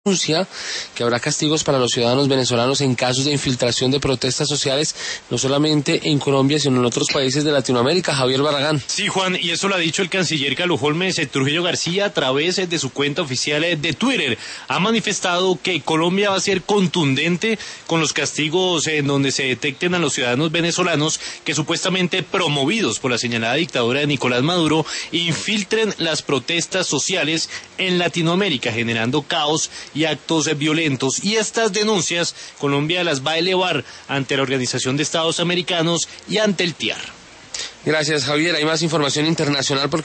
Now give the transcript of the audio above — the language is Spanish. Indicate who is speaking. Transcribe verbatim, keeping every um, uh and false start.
Speaker 1: anuncia que habrá castigos para los ciudadanos venezolanos en casos de infiltración de protestas sociales, no solamente en Colombia, sino en otros países de Latinoamérica. Javier Barragán.
Speaker 2: Sí, Juan, y eso lo ha dicho el canciller Carlos Holmes Trujillo García a través de su cuenta oficial de Twitter. Ha manifestado que Colombia va a ser contundente con los castigos en donde se detecten a los ciudadanos venezolanos que supuestamente promovidos por la señalada dictadura de Nicolás Maduro infiltren las protestas sociales en Latinoamérica, generando caos y actos violentos. Y estas denuncias Colombia las va a elevar ante la Organización de Estados Americanos y ante el T I A R.
Speaker 1: Gracias, Javier. Hay más información internacional porque